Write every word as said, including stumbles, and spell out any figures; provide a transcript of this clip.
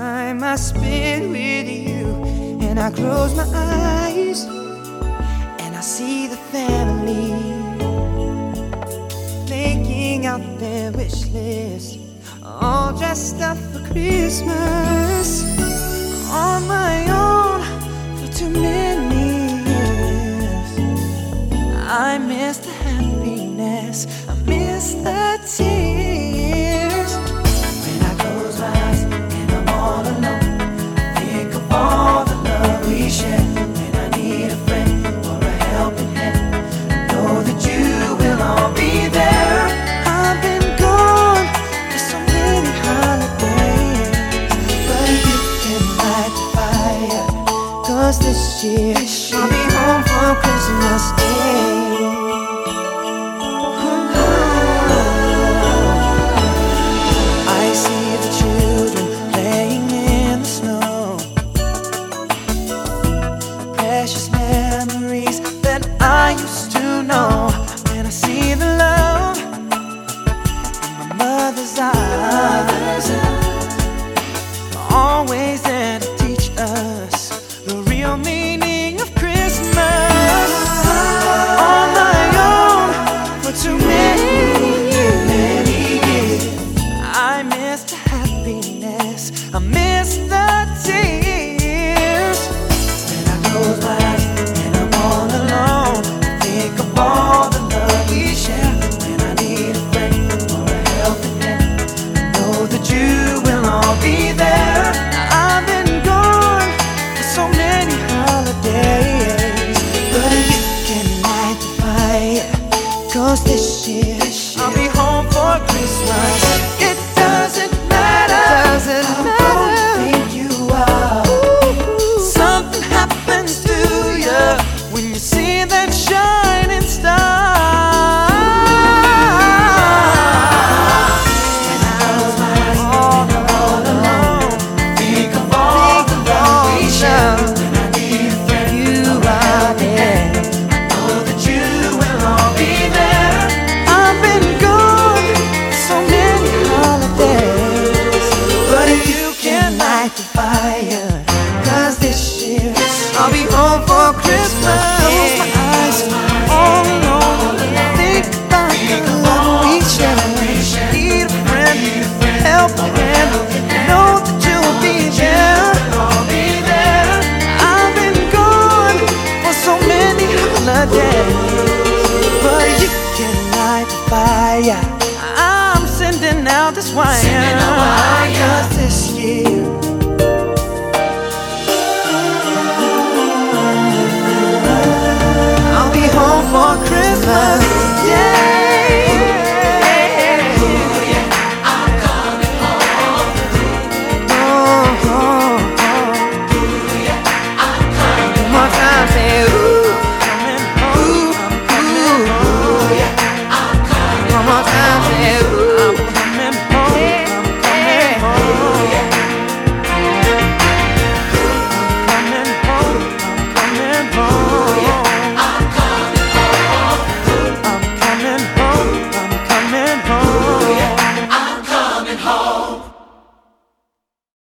time I spend with you, and I close my eyes and I see the family laying out their wish list, all dressed up for Christmas. On my own for too many years, I miss the happiness, I miss the tears. When I close my eyes and I'm all alone, I think of all the love we share. When I need a friend or a helping hand, I know that you will all be there. I've been gone for so many holidays, but you can light the fire, 'cause this year I'll be home for Christmas Day. Precious memories that I used to know. When I see the love in my mother's eyes, always there to teach us the real meaning of Christmas. On my own for too many years, I miss the happiness, I miss the tears. When I close my eyes and I'm all alone, I think of all the love we share. When I need a friend or a helping hand, I know that you will all be there. I've been gone for so many holidays, but you can light the fire, 'cause this year I'll be home for Christmas. It doesn't matter, doesn't matter how you think you are. Something happens to you when you see that shining star. When I close my eyes and I'm all alone, think of all the love we share. When I need a friend, you are there. I know that you will all be there. I've been gone for so many holidays, but you can light the fire, 'cause this year I'll be home for Christmas. Close my eyes, all alone, think about the love we share. Need a friend, help a hand, know that you'll be there. I've been gone for so many holidays, but you can light the fire. I'm sending out this wine.